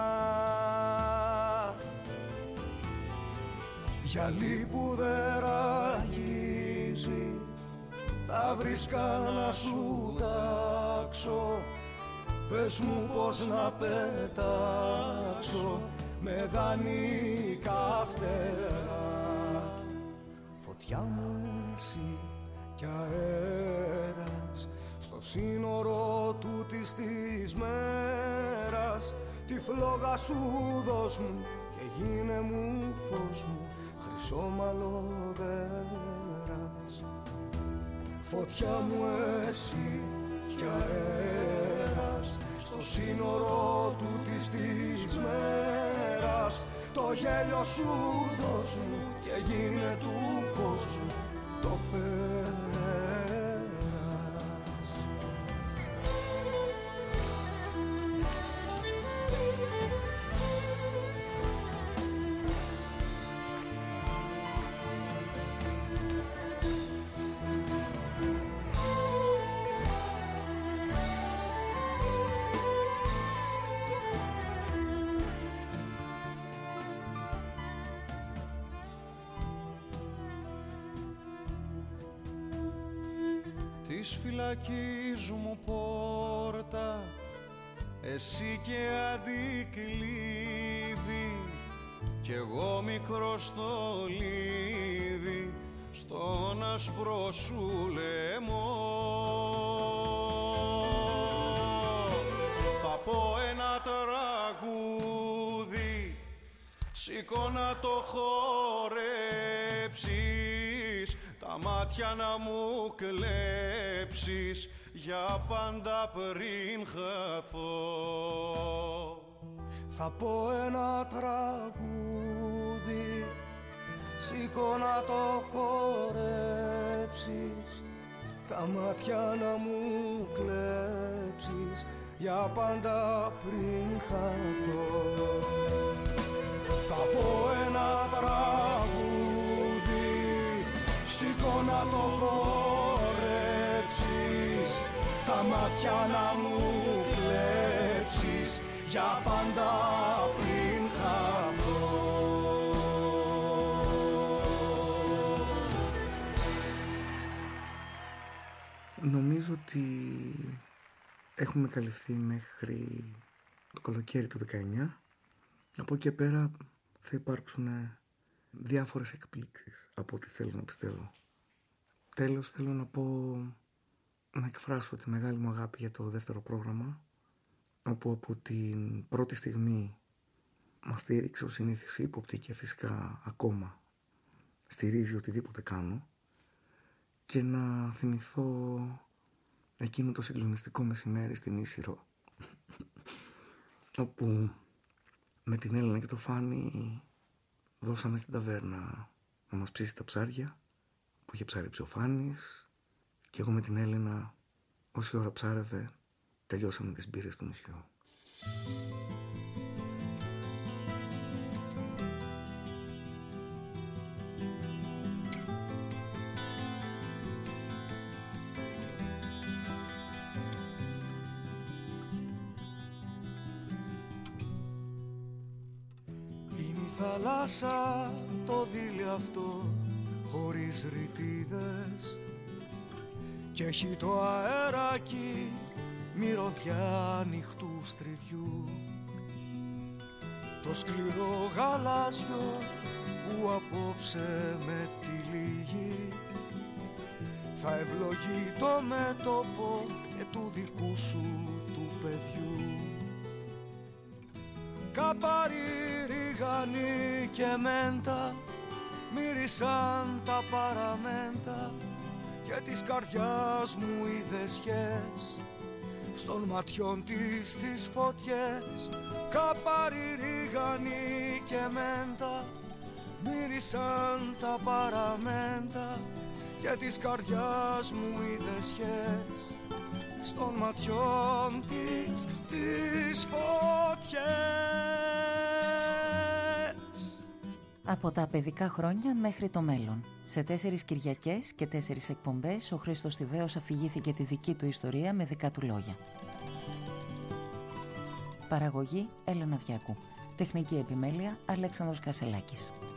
Γυαλί που δεν ραγίζει, θα βρεις κανένα σου τάξω, πες μου πως να πετάξω με δανεικά φτερά. Φωτιά μου εσύ κι αέρας, στο σύνορο τούτης της μέρας, τη φλόγα σου δώσ' μου και γίνε μου φως μου, χρυσό μαλλοδέρας. Φωτιά μου εσύ κι αέρας, στο σύνορο τούτης της μέρας, το γέλιο σου δώσ' μου και γίνε του κόσμου το πέρας. Της φυλακής μου πόρτα, εσύ και αντικλείδι, κι εγώ μικρό στολίδι στον άσπρο σου λαιμό. Θα πω ένα τραγούδι, σήκω να το χορέψεις, τα μάτια να μου κλέψεις για πάντα πριν χαθώ. Θα πω ένα τραγούδι, σήκω να το χορέψεις, τα μάτια να μου κλέψεις για πάντα πριν χαθώ. Θα πω ένα τραγούδι, σήκω σηκώ να το χορέψεις, τα μάτια να μου κλέψεις για πάντα πριν χαθώ. Νομίζω ότι έχουμε καλυφθεί μέχρι το καλοκαίρι του δεκαεννιά. Από εκεί και πέρα θα υπάρξουν διάφορες εκπλήξεις από ό,τι θέλω να πιστεύω. Τέλος, θέλω να πω, να εκφράσω τη μεγάλη μου αγάπη για το δεύτερο πρόγραμμα, όπου από την πρώτη στιγμή μας στήριξε ο συνήθις ύποπτη και φυσικά ακόμα στηρίζει οτιδήποτε κάνω, και να θυμηθώ εκείνο το συγκλονιστικό μεσημέρι στην Ίσυρο, όπου με την Έλενα και το Φάνη δώσαμε στην ταβέρνα να μας ψήσει τα ψάρια που είχε ψαρέψει ο Φάνης, και εγώ με την Έλενα, όση ώρα ψάρευε, τελειώσαμε τις μπύρες του νησιού. Θάλασσα το δίλη αυτό χωρίς ρητίδες και έχει το αεράκι μυρωδιά ανοιχτού στριδιού, το σκληρό γαλάζιο που απόψε με τυλίγει θα ευλογεί το μέτωπο και του δικού σου του παιδιού. Καπάρι, ρίγανη και μέντα μύρισαν τα παραμέντα και της καρδιάς μου οι δεσιές στον ματιών της τις φωτιές. Καπάρι, ρίγανη και μέντα μύρισαν τα παραμέντα και της καρδιάς μου οι δεσιές στον ματιών της τις φωτιές. Από τα παιδικά χρόνια μέχρι το μέλλον. Σε τέσσερις Κυριακές και τέσσερις εκπομπές, ο Χρήστος Θηβαίος αφηγήθηκε τη δική του ιστορία με δικά του λόγια. Παραγωγή Έλενα Διάκου. Τεχνική επιμέλεια Αλέξανδρος Κασελάκης.